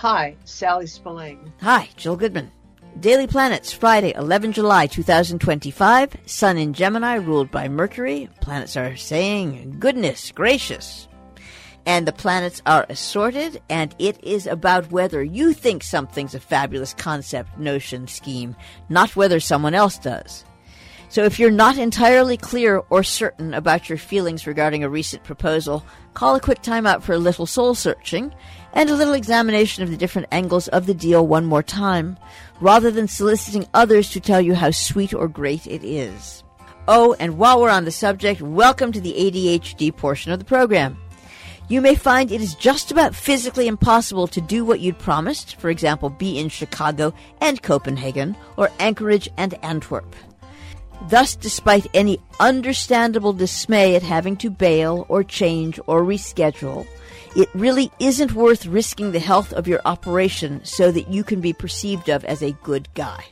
Hi, Sally Spillane. Hi, Jill Goodman. Daily Planets, Friday, 11 July 2025. Sun in Gemini, ruled by Mercury. Planets are saying, goodness gracious. And the planets are assorted, and it is about whether you think something's a fabulous concept, notion, scheme, not whether someone else does. So if you're not entirely clear or certain about your feelings regarding a recent proposal, call a quick timeout for a little soul-searching and a little examination of the different angles of the deal one more time, rather than soliciting others to tell you how sweet or great it is. Oh, and while we're on the subject, welcome to the ADHD portion of the program. You may find it is just about physically impossible to do what you'd promised, for example, be in Chicago and Copenhagen, or Anchorage and Antwerp. Thus, despite any understandable dismay at having to bail or change or reschedule, it really isn't worth risking the health of your operation so that you can be perceived of as a good guy.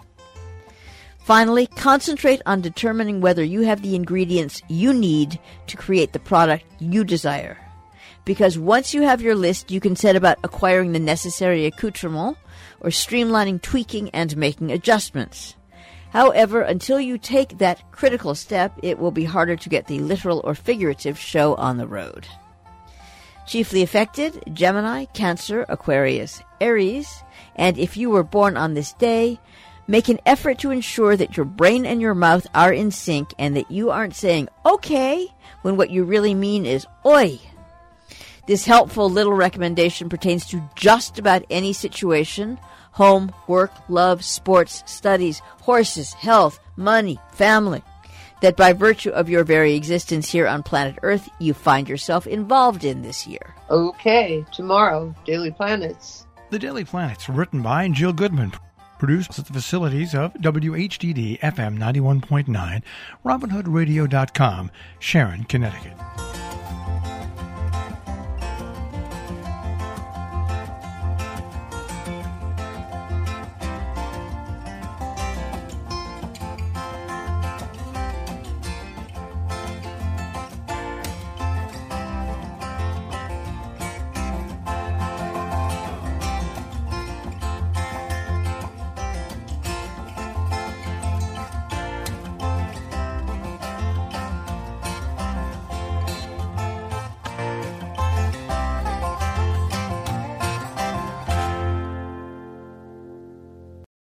Finally, concentrate on determining whether you have the ingredients you need to create the product you desire. Because once you have your list, you can set about acquiring the necessary accoutrement or streamlining, tweaking, and making adjustments. However, until you take that critical step, it will be harder to get the literal or figurative show on the road. Chiefly affected, Gemini, Cancer, Aquarius, Aries, and if you were born on this day, make an effort to ensure that your brain and your mouth are in sync and that you aren't saying, okay, when what you really mean is, oi. This helpful little recommendation pertains to just about any situation: home, work, love, sports, studies, horses, health, money, family, that by virtue of your very existence here on planet Earth, you find yourself involved in this year. Okay, tomorrow, Daily Planets. The Daily Planets, written by Jill Goodman, produced at the facilities of WHDD FM 91.9, RobinHoodRadio.com, Sharon, Connecticut.